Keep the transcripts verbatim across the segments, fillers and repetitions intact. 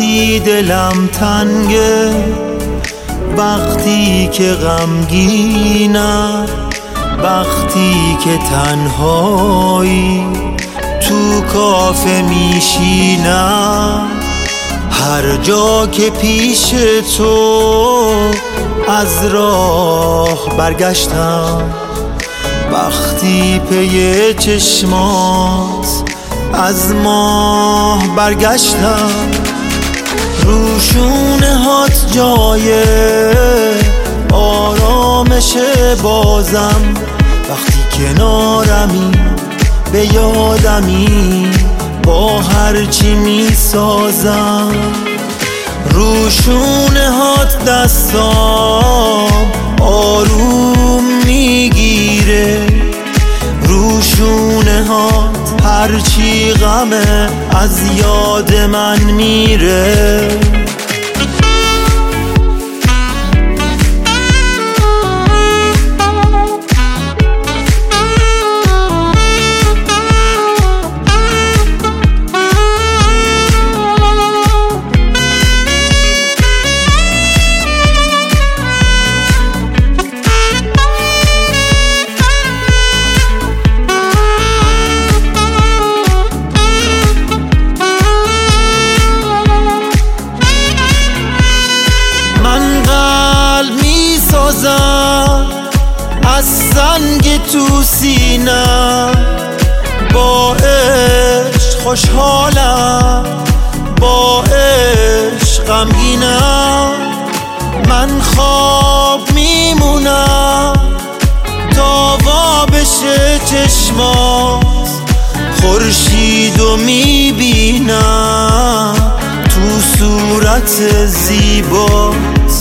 وقتی دلم تنگه، وقتی که غمگینم، وقتی که تنهایی تو کافه میشینم، هر جا که پیش تو از راه برگشتم، وقتی پی چشمات از ماه برگشتم، روشونه هات جای آرامش بازم، وقتی کنارمی به یادمی با هرچی می سازم، روشونه هات دستام آروم میگیره، روشونه هات هرچی غمه از یاد من میره. از سنگ تو سینم، با عشق خوشحالم، با عشق غمگینم، من خواب میمونم تا وا بشه چشمات، خورشیدو میبینم تو صورت زیبات،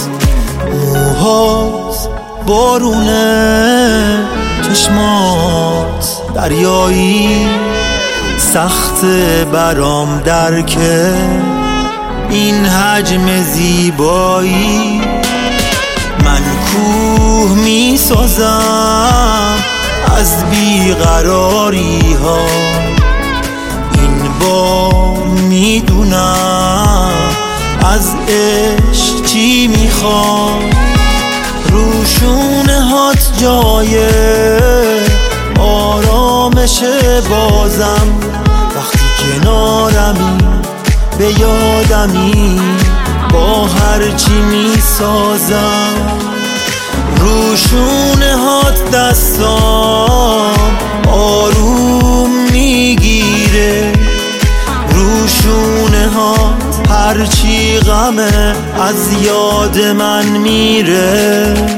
موهات بارونه، چشمات دریایی، سخت برام درکه این حجم زیبایی، من کوه می سازم از بیقراری ها، این بار میدونم از عشق چی میخوام، روشونه هات جای آرامش بازم، وقتی کنارمی به یادمی با هرچی می سازم، روشونه هات دستام آروم میگیره، روشونه هات هرچی غمه از یاد من میره.